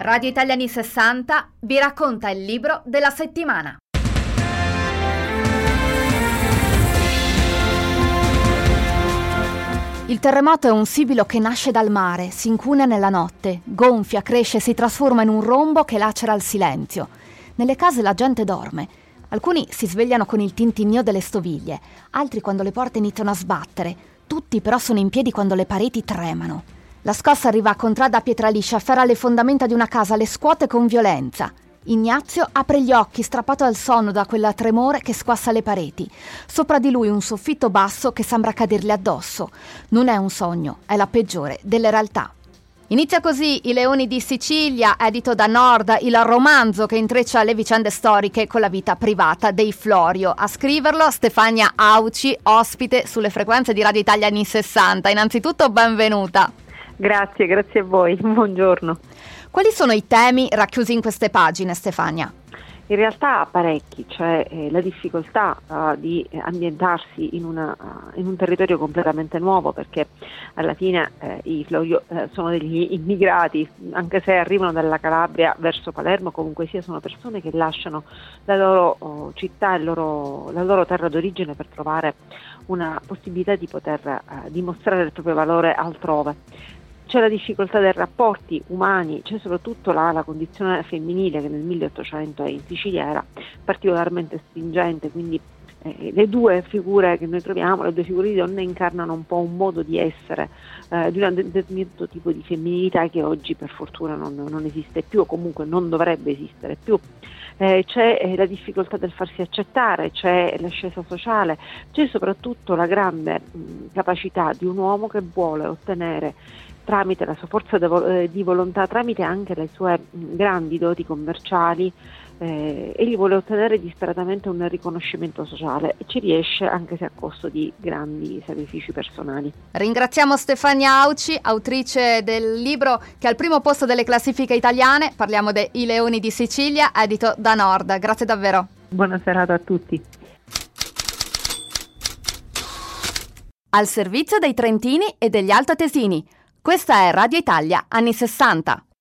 Radio Italia anni 60 vi racconta il libro della settimana. Il terremoto è un sibilo che nasce dal mare, si incunea nella notte, gonfia, cresce e si trasforma in un rombo che lacera il silenzio. Nelle case la gente dorme. Alcuni si svegliano con il tintinnio delle stoviglie, altri quando le porte iniziano a sbattere. Tutti però sono in piedi quando le pareti tremano. La scossa arriva a contrada a Pietraliscia, afferra le fondamenta di una casa, le scuote con violenza. Ignazio apre gli occhi, strappato al sonno da quel tremore che squassa le pareti. Sopra di lui un soffitto basso che sembra cadergli addosso. Non è un sogno, è la peggiore delle realtà. Inizia così I Leoni di Sicilia, edito da Nord, il romanzo che intreccia le vicende storiche con la vita privata dei Florio. A scriverlo Stefania Auci, ospite sulle frequenze di Radio Italia anni 60. Innanzitutto benvenuta. Grazie a voi, buongiorno. Quali sono i temi racchiusi in queste pagine, Stefania? In realtà parecchi, cioè la difficoltà di ambientarsi in un territorio completamente nuovo, perché alla fine i Florio sono degli immigrati, anche se arrivano dalla Calabria verso Palermo, comunque sia sono persone che lasciano la loro città e la loro terra d'origine per trovare una possibilità di poter dimostrare il proprio valore altrove. C'è la difficoltà dei rapporti umani, c'è soprattutto la condizione femminile che nel 1800 in Sicilia era particolarmente stringente, quindi le due figure che noi troviamo, le due figure di donne incarnano un po' un modo di essere di un determinato tipo di femminilità che oggi per fortuna non esiste più, o comunque non dovrebbe esistere più. C'è la difficoltà del farsi accettare, c'è l'ascesa sociale, c'è soprattutto la grande capacità di un uomo che vuole ottenere tramite la sua forza di volontà, tramite anche le sue grandi doti commerciali, egli vuole ottenere disperatamente un riconoscimento sociale e ci riesce anche se a costo di grandi sacrifici personali. Ringraziamo Stefania Auci, autrice del libro che è al primo posto delle classifiche italiane. Parliamo de I Leoni di Sicilia, edito da Nord. Grazie davvero. Buona serata a tutti. Al servizio dei trentini e degli altoatesini. Questa è Radio Italia anni 60.